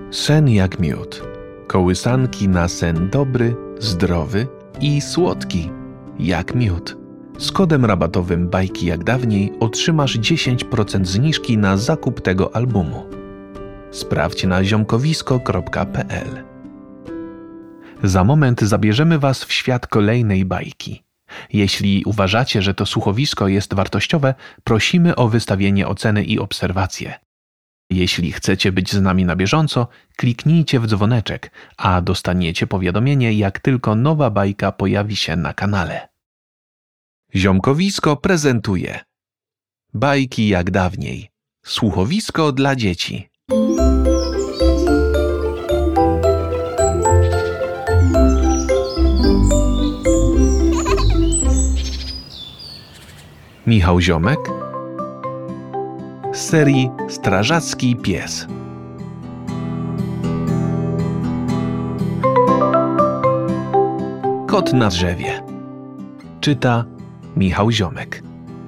Sen jak miód. Kołysanki na sen dobry, zdrowy i słodki, jak miód. Z kodem rabatowym Bajki jak dawniej otrzymasz 10% zniżki na zakup tego albumu. Sprawdź na ziomkowisko.pl. Za moment zabierzemy Was w świat kolejnej bajki. Jeśli uważacie, że to słuchowisko jest wartościowe, prosimy o wystawienie oceny i obserwacje. Jeśli chcecie być z nami na bieżąco, kliknijcie w dzwoneczek, a dostaniecie powiadomienie, jak tylko nowa bajka pojawi się na kanale. Ziomkowisko prezentuje Bajki jak dawniej. Słuchowisko dla dzieci. Michał Ziomek z serii Strażacki pies. Kot na drzewie. Czyta Michał Ziomek.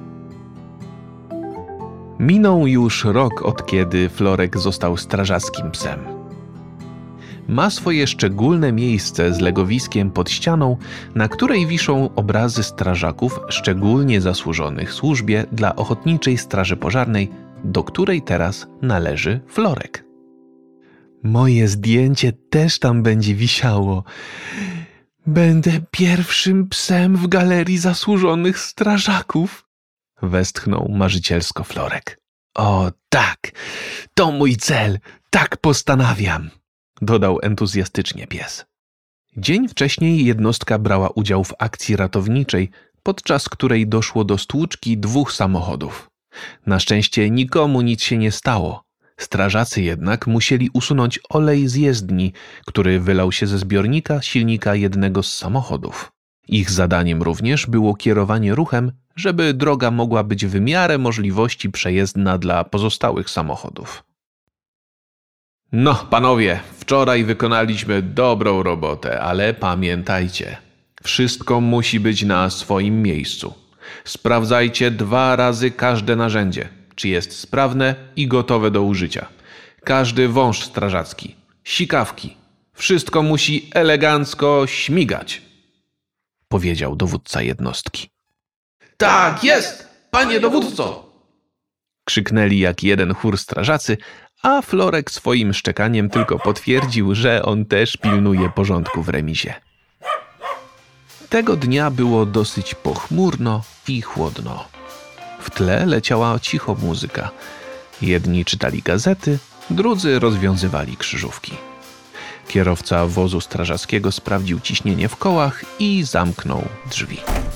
Minął już rok, od kiedy Florek został strażackim psem. Ma swoje szczególne miejsce z legowiskiem pod ścianą, na której wiszą obrazy strażaków szczególnie zasłużonych służbie dla Ochotniczej Straży Pożarnej, do której teraz należy Florek. Moje zdjęcie też tam będzie wisiało. Będę pierwszym psem w galerii zasłużonych strażaków, westchnął marzycielsko Florek. O tak, to mój cel, tak postanawiam, dodał entuzjastycznie pies. Dzień wcześniej jednostka brała udział w akcji ratowniczej, podczas której doszło do stłuczki 2 samochodów. Na szczęście nikomu nic się nie stało. Strażacy jednak musieli usunąć olej z jezdni, który wylał się ze zbiornika silnika jednego z samochodów. Ich zadaniem również było kierowanie ruchem, żeby droga mogła być w miarę możliwości przejezdna dla pozostałych samochodów. No, panowie, wczoraj wykonaliśmy dobrą robotę, ale pamiętajcie, wszystko musi być na swoim miejscu. Sprawdzajcie 2 razy każde narzędzie, czy jest sprawne i gotowe do użycia. Każdy wąż strażacki, sikawki, wszystko musi elegancko śmigać, powiedział dowódca jednostki. Tak jest, panie dowódco! Krzyknęli jak jeden chór strażacy, a Florek swoim szczekaniem tylko potwierdził, że on też pilnuje porządku w remizie. Tego dnia było dosyć pochmurno i chłodno. W tle leciała cicho muzyka. Jedni czytali gazety, drudzy rozwiązywali krzyżówki. Kierowca wozu strażackiego sprawdził ciśnienie w kołach i zamknął drzwi.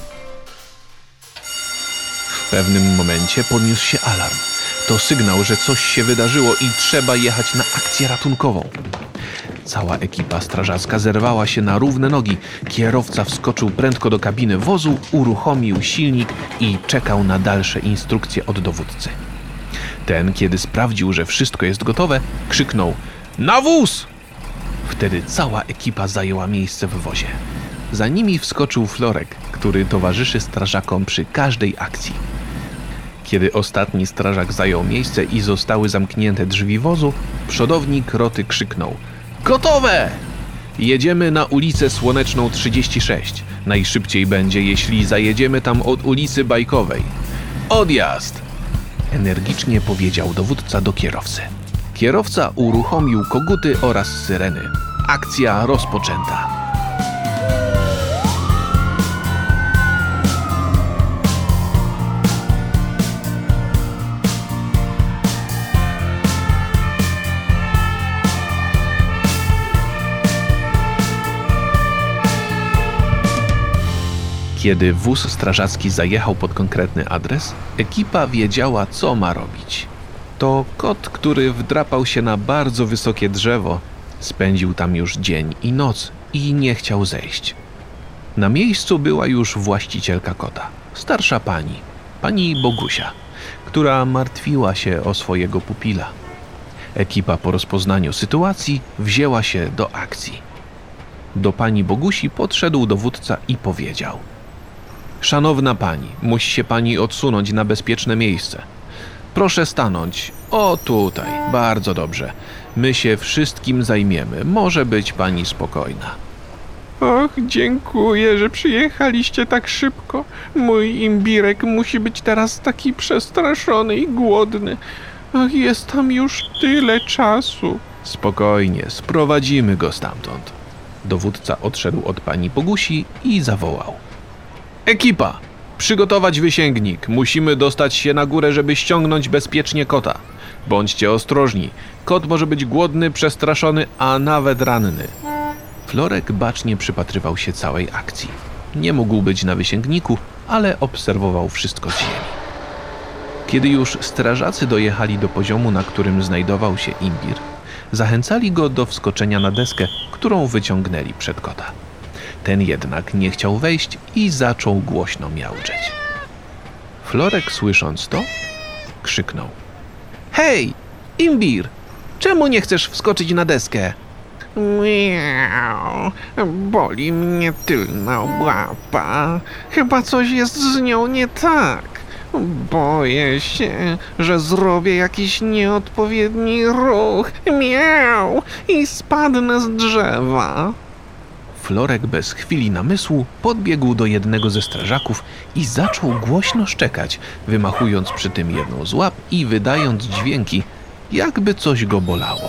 W pewnym momencie podniósł się alarm. To sygnał, że coś się wydarzyło i trzeba jechać na akcję ratunkową. Cała ekipa strażacka zerwała się na równe nogi. Kierowca wskoczył prędko do kabiny wozu, uruchomił silnik i czekał na dalsze instrukcje od dowódcy. Ten, kiedy sprawdził, że wszystko jest gotowe, krzyknął: „Na wóz!” Wtedy cała ekipa zajęła miejsce w wozie. Za nimi wskoczył Florek, który towarzyszy strażakom przy każdej akcji. Kiedy ostatni strażak zajął miejsce i zostały zamknięte drzwi wozu, przodownik roty krzyknął: „Gotowe! Jedziemy na ulicę Słoneczną 36. Najszybciej będzie, jeśli zajedziemy tam od ulicy Bajkowej. Odjazd!” energicznie powiedział dowódca do kierowcy. Kierowca uruchomił koguty oraz syreny. Akcja rozpoczęta. Kiedy wóz strażacki zajechał pod konkretny adres, ekipa wiedziała, co ma robić. To kot, który wdrapał się na bardzo wysokie drzewo. Spędził tam już dzień i noc i nie chciał zejść. Na miejscu była już właścicielka kota, starsza pani Bogusia, która martwiła się o swojego pupila. Ekipa po rozpoznaniu sytuacji wzięła się do akcji. Do pani Bogusi podszedł dowódca i powiedział: „Szanowna pani, musi się pani odsunąć na bezpieczne miejsce. Proszę stanąć O, tutaj, bardzo dobrze. My się wszystkim zajmiemy. Może być pani spokojna. Och, dziękuję, że przyjechaliście tak szybko. Mój imbirek musi być teraz taki przestraszony i głodny. Ach, jest tam już tyle czasu. Spokojnie, sprowadzimy go stamtąd. Dowódca odszedł od pani Bogusi i zawołał. Ekipa! Przygotować wysięgnik. Musimy dostać się na górę, żeby ściągnąć bezpiecznie kota. Bądźcie ostrożni. Kot może być głodny, przestraszony, a nawet ranny. Florek bacznie przypatrywał się całej akcji. Nie mógł być na wysięgniku, ale obserwował wszystko z ziemi. Kiedy już strażacy dojechali do poziomu, na którym znajdował się imbir, zachęcali go do wskoczenia na deskę, którą wyciągnęli przed kota. Ten jednak nie chciał wejść i zaczął głośno miauczeć. Florek, słysząc to, krzyknął. Hej, imbir! Czemu nie chcesz wskoczyć na deskę? Miau, boli mnie tylna łapa. Chyba coś jest z nią nie tak. Boję się, że zrobię jakiś nieodpowiedni ruch. Miau! I spadnę z drzewa. Florek bez chwili namysłu podbiegł do jednego ze strażaków i zaczął głośno szczekać, wymachując przy tym jedną z łap i wydając dźwięki, jakby coś go bolało.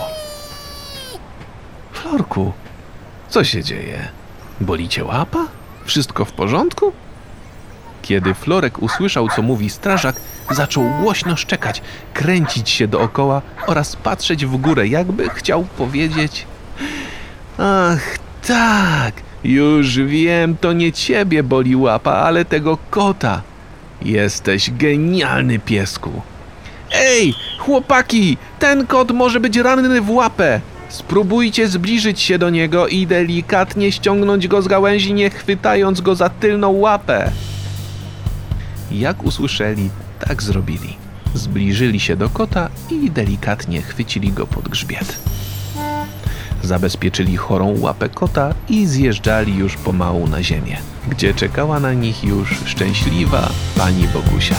Florku, co się dzieje? Boli cię łapa? Wszystko w porządku? Kiedy Florek usłyszał, co mówi strażak, zaczął głośno szczekać, kręcić się dookoła oraz patrzeć w górę, jakby chciał powiedzieć: Ach, tak, już wiem, to nie ciebie boli łapa, ale tego kota. Jesteś genialny, piesku. Ej, chłopaki, ten kot może być ranny w łapę. Spróbujcie zbliżyć się do niego i delikatnie ściągnąć go z gałęzi, nie chwytając go za tylną łapę. Jak usłyszeli, tak zrobili. Zbliżyli się do kota i delikatnie chwycili go pod grzbiet. Zabezpieczyli chorą łapę kota i zjeżdżali już pomału na ziemię, gdzie czekała na nich już szczęśliwa pani Bogusia.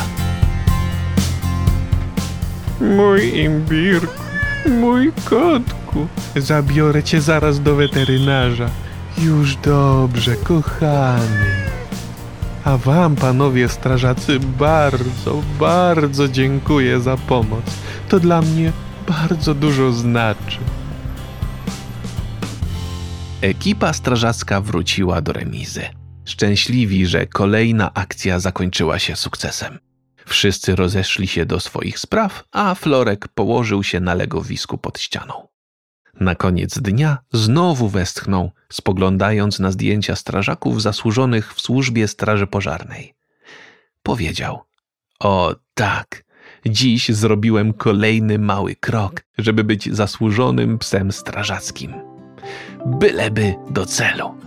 Mój imbirku, mój kotku, zabiorę cię zaraz do weterynarza. Już dobrze, kochany. A wam, panowie strażacy, bardzo, bardzo dziękuję za pomoc. To dla mnie bardzo dużo znaczy. Ekipa strażacka wróciła do remizy. Szczęśliwi, że kolejna akcja zakończyła się sukcesem. Wszyscy rozeszli się do swoich spraw, a Florek położył się na legowisku pod ścianą. Na koniec dnia znowu westchnął, spoglądając na zdjęcia strażaków zasłużonych w służbie straży pożarnej. Powiedział: o tak, dziś zrobiłem kolejny mały krok, żeby być zasłużonym psem strażackim. Byleby do celu.